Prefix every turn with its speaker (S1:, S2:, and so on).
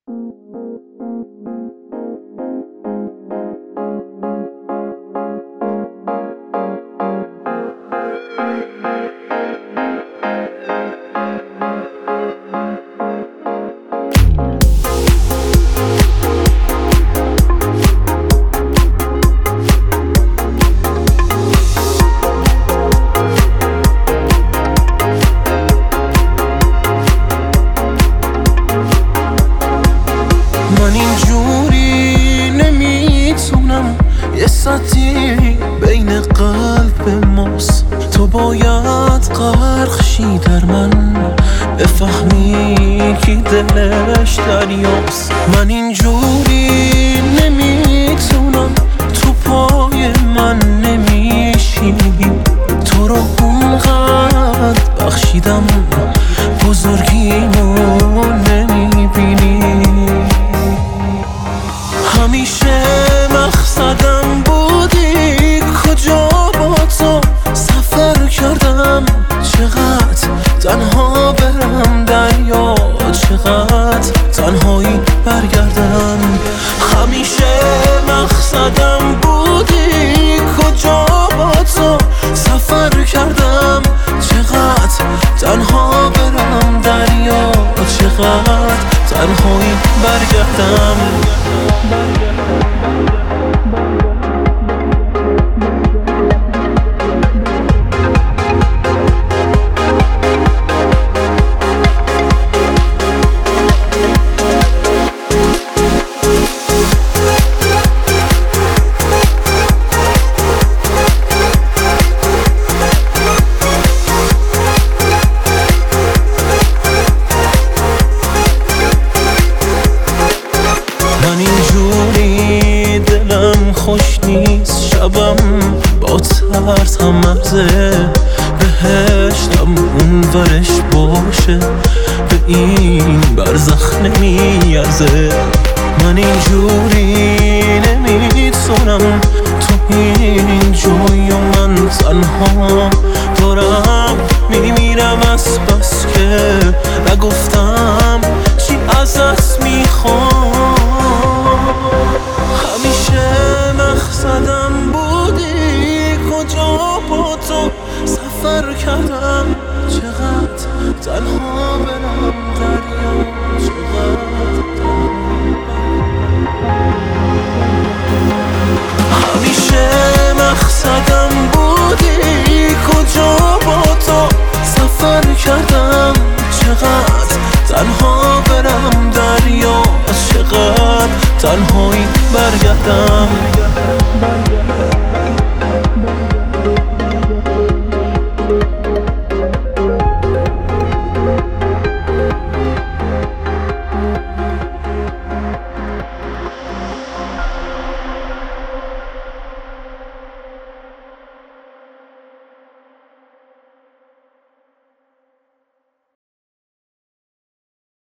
S1: من اینجوری نمیتونم، یه سطحی بین قلب ماست. تو باید غرق شی در من، بفهمی کی دلش دریاست. من اینجوری نمیتونم، تو پای من نمیشینی. تو رو اونقدر بخشیدم، بزرگیمو نمیبینی. همیشه مقصدم بودی، کجا با تو سفر کردم. چقدر تنها برم دریا، چقدر تنهایی برگردم. همیشه مقصدم بودی، کجا با تو سفر کردم. چقدر تنها برم دریا، چقدر تنهایی برگردم. اینجوری دلم خوش نیست، شبم با ترس هم مرزه. بهشتم اون ورش باشه، به این برزخ نمیارزه. من اینجوری نمیتونم، تو این جوی و من تنها دارم میمیرم از بس که نگفتم